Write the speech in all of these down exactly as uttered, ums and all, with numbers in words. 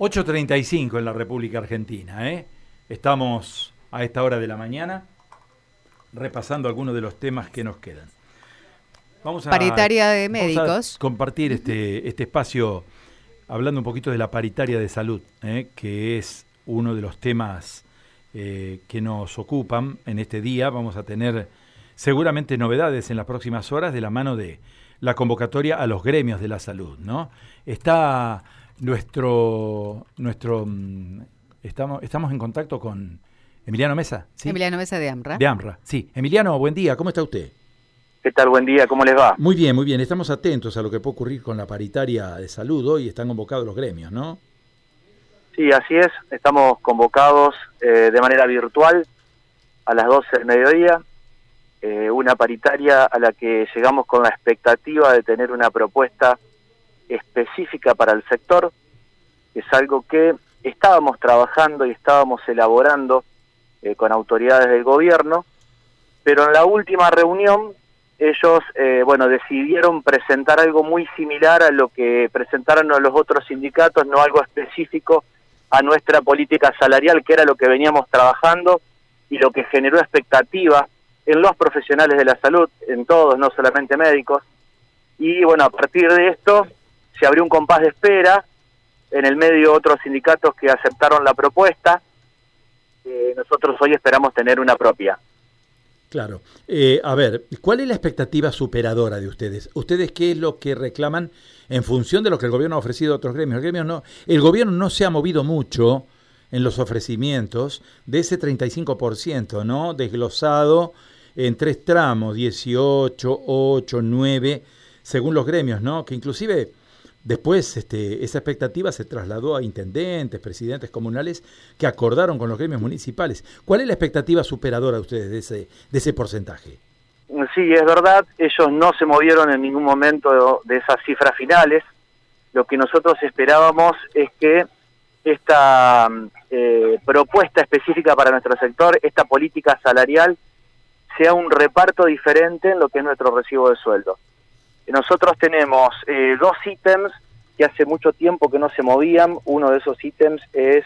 ocho treinta y cinco en la República Argentina, ¿eh? Estamos a esta hora de la mañana repasando algunos de los temas que nos quedan. Vamos a, paritaria de médicos. Vamos a compartir este, este espacio hablando un poquito de la paritaria de salud, ¿eh? que es uno de los temas eh, que nos ocupan en este día. Vamos a tener seguramente novedades en las próximas horas de la mano de la convocatoria a los gremios de la salud, ¿no? Está nuestro, nuestro estamos, estamos en contacto con Emiliano Mesa, ¿sí? Emiliano Mesa de AMRA. De AMRA, sí. Emiliano, buen día, ¿cómo está usted? ¿Qué tal? Buen día, ¿cómo les va? Muy bien, muy bien. Estamos atentos a lo que puede ocurrir con la paritaria de salud. Hoy están convocados los gremios, ¿no? Sí, así es. Estamos convocados eh, de manera virtual a las doce del mediodía. Eh, una paritaria a la que llegamos con la expectativa de tener una propuesta específica para el sector. Es algo que estábamos trabajando y estábamos elaborando eh, con autoridades del gobierno, pero en la última reunión ellos, eh, bueno, decidieron presentar algo muy similar a lo que presentaron los otros sindicatos, no algo específico a nuestra política salarial, que era lo que veníamos trabajando y lo que generó expectativa en los profesionales de la salud, en todos, no solamente médicos. Y bueno, a partir de esto se abrió un compás de espera, en el medio otros sindicatos que aceptaron la propuesta. Eh, nosotros hoy esperamos tener una propia. Claro. Eh, a ver, ¿cuál es la expectativa superadora de ustedes? ¿Ustedes qué es lo que reclaman en función de lo que el gobierno ha ofrecido a otros gremios? El, gremio no, el gobierno no se ha movido mucho en los ofrecimientos de ese treinta y cinco por ciento, ¿no? Desglosado en tres tramos, dieciocho, ocho, nueve, según los gremios, ¿no? Que inclusive después este, esa expectativa se trasladó a intendentes, presidentes comunales que acordaron con los gremios municipales. ¿Cuál es la expectativa superadora de ustedes de ese, de ese porcentaje? Sí, es verdad, ellos no se movieron en ningún momento de esas cifras finales. Lo que nosotros esperábamos es que esta eh, propuesta específica para nuestro sector, esta política salarial, sea un reparto diferente en lo que es nuestro recibo de sueldo. Nosotros tenemos eh, dos ítems que hace mucho tiempo que no se movían. Uno de esos ítems es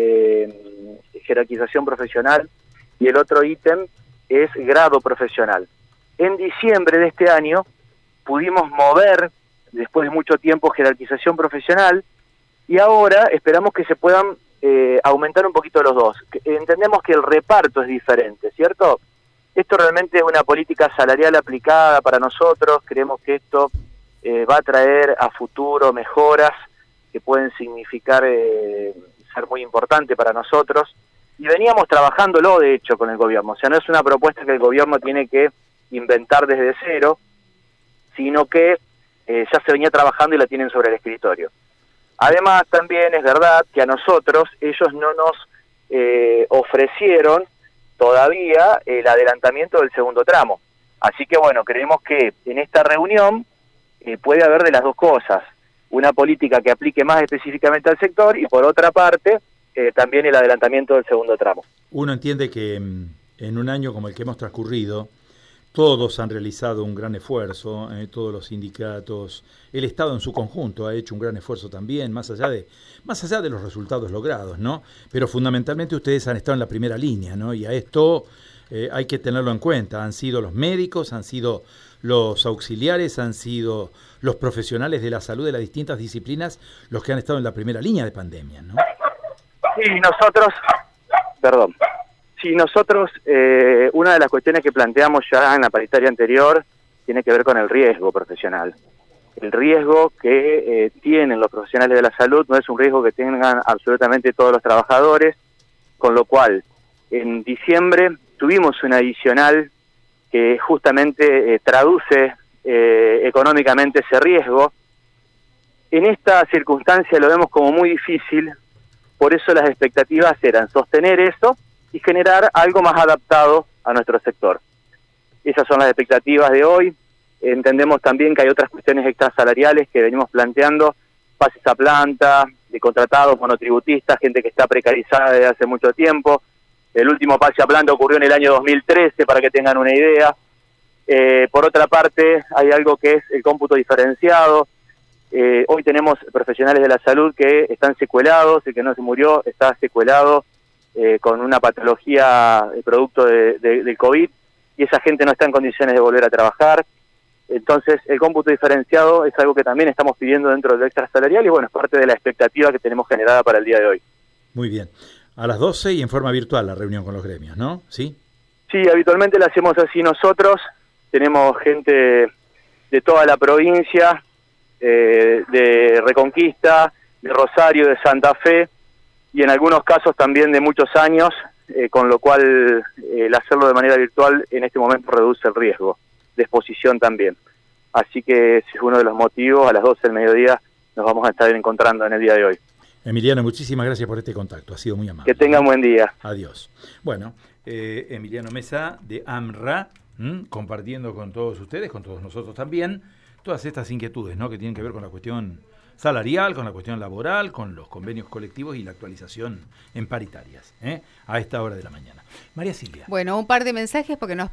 eh, jerarquización profesional y el otro ítem es grado profesional. En diciembre de este año pudimos mover, después de mucho tiempo, jerarquización profesional y ahora esperamos que se puedan eh, aumentar un poquito los dos. Entendemos que el reparto es diferente, ¿cierto? Esto realmente es una política salarial aplicada para nosotros. Creemos que esto eh, va a traer a futuro mejoras que pueden significar eh, ser muy importante para nosotros. Y veníamos trabajándolo, de hecho, con el gobierno. O sea, no es una propuesta que el gobierno tiene que inventar desde cero, sino que eh, ya se venía trabajando y la tienen sobre el escritorio. Además, también es verdad que a nosotros ellos no nos eh, ofrecieron todavía el adelantamiento del segundo tramo. Así que bueno, creemos que en esta reunión eh, puede haber de las dos cosas, una política que aplique más específicamente al sector y por otra parte eh, también el adelantamiento del segundo tramo. Uno entiende que en un año como el que hemos transcurrido, todos han realizado un gran esfuerzo, eh, todos los sindicatos, el Estado en su conjunto ha hecho un gran esfuerzo también, más allá de más allá de los resultados logrados, ¿no? Pero fundamentalmente ustedes han estado en la primera línea, ¿no? Y a esto eh, hay que tenerlo en cuenta. Han sido los médicos, han sido los auxiliares, han sido los profesionales de la salud de las distintas disciplinas los que han estado en la primera línea de pandemia, ¿no? Sí, nosotros, perdón. Sí, nosotros, eh, una de las cuestiones que planteamos ya en la paritaria anterior tiene que ver con el riesgo profesional. El riesgo que eh, tienen los profesionales de la salud no es un riesgo que tengan absolutamente todos los trabajadores, con lo cual en diciembre tuvimos un adicional que justamente eh, traduce eh, económicamente ese riesgo. En esta circunstancia lo vemos como muy difícil, por eso las expectativas eran sostener eso y generar algo más adaptado a nuestro sector. Esas son las expectativas de hoy. Entendemos también que hay otras cuestiones extrasalariales que venimos planteando, pases a planta, de contratados, monotributistas, gente que está precarizada desde hace mucho tiempo. El último pase a planta ocurrió en el año dos mil trece, para que tengan una idea. Eh, por otra parte, hay algo que es el cómputo diferenciado. Eh, hoy tenemos profesionales de la salud que están secuelados, el que no se murió está secuelado eh, con una patología eh, producto de, de, del COVID, y esa gente no está en condiciones de volver a trabajar. Entonces, el cómputo diferenciado es algo que también estamos pidiendo dentro del extrasalarial y bueno, es parte de la expectativa que tenemos generada para el día de hoy. Muy bien. A las doce y en forma virtual la reunión con los gremios, ¿no? ¿Sí? Sí, habitualmente la hacemos así nosotros. Tenemos gente de toda la provincia, eh, de Reconquista, de Rosario, de Santa Fe, y en algunos casos también de muchos años, eh, con lo cual eh, el hacerlo de manera virtual en este momento reduce el riesgo de exposición también. Así que ese es uno de los motivos. A las doce del mediodía nos vamos a estar encontrando en el día de hoy. Emiliano, muchísimas gracias por este contacto, ha sido muy amable. Que tengan buen día. Adiós. Bueno, eh, Emiliano Mesa de AMRA, ¿m? compartiendo con todos ustedes, con todos nosotros también, todas estas inquietudes, ¿no?, que tienen que ver con la cuestión salarial, con la cuestión laboral, con los convenios colectivos y la actualización en paritarias, ¿eh? a esta hora de la mañana. María Silvia. Bueno, un par de mensajes porque nos